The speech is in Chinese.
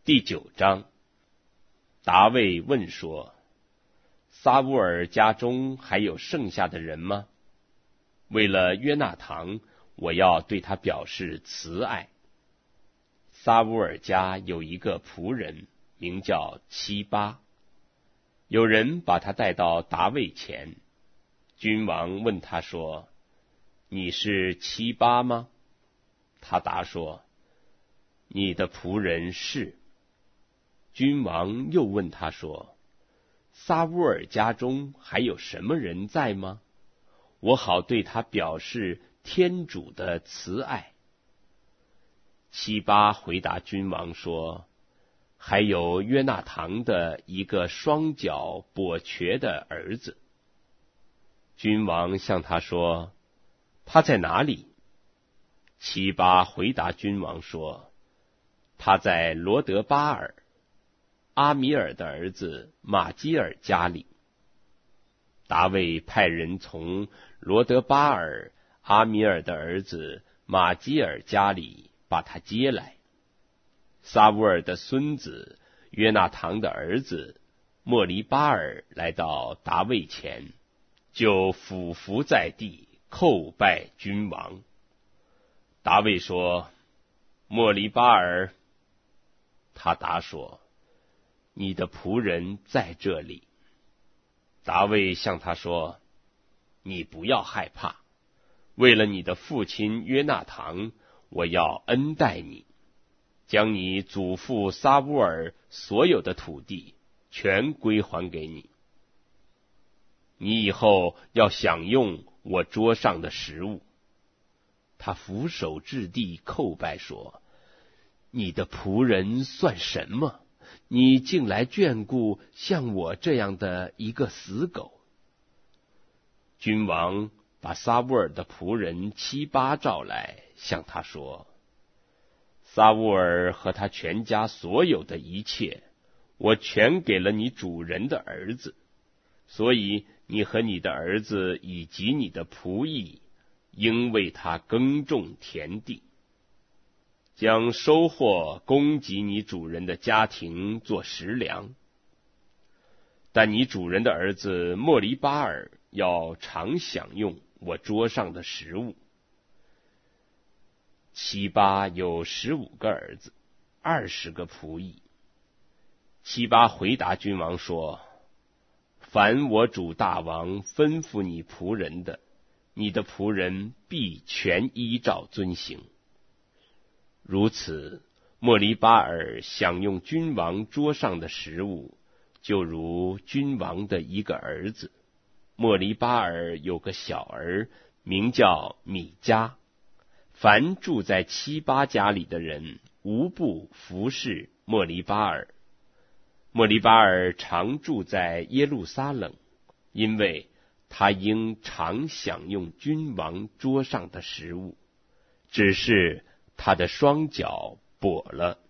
第9章，大卫问说：撒乌尔家中还有剩下的人吗？为了约纳堂，我要对他表示慈爱。撒乌尔家有一个仆人，名叫七巴。有人把他带到大卫前，君王问他说：你是七巴吗？他答说：你的仆人是。君王又问他说：撒乌尔家中还有什么人在吗？我好对他表示天主的慈爱。七巴回答君王说：还有约纳堂的一个双脚跛瘸的儿子。君王向他说：他在哪里？七巴回答君王说：他在罗德巴尔，阿米尔的儿子马基尔家里。大卫派人从罗德巴尔阿米尔的儿子马基尔家里把他接来。撒乌尔的孙子约纳堂的儿子莫利巴尔来到大卫前，就俯伏在地叩拜君王。大卫说：莫利巴尔。他答说：你的仆人在这里。大卫向他说：你不要害怕，为了你的父亲约纳堂，我要恩待你，将你祖父撒乌尔所有的土地全归还给你。你以后要享用我桌上的食物。他俯首至地叩拜说：你的仆人算什么？你竟来眷顾像我这样的一个死狗。君王把撒乌尔的仆人七巴召来，向他说：撒乌尔和他全家所有的一切，我全给了你主人的儿子，所以你和你的儿子以及你的仆役，应为他耕种田地，将收获供给你主人的家庭做食粮。但你主人的儿子莫利巴尔要常享用我桌上的食物。七巴有15个儿子，20个仆役。七巴回答君王说：凡我主大王吩咐你仆人的，你的仆人必全依照遵行。如此，莫利巴尔享用君王桌上的食物，就如君王的一个儿子。莫利巴尔有个小儿，名叫米迦。凡住在七巴家里的人，无不服侍莫利巴尔。莫利巴尔常住在耶路撒冷，因为他应常享用君王桌上的食物，只是他的双脚跛了。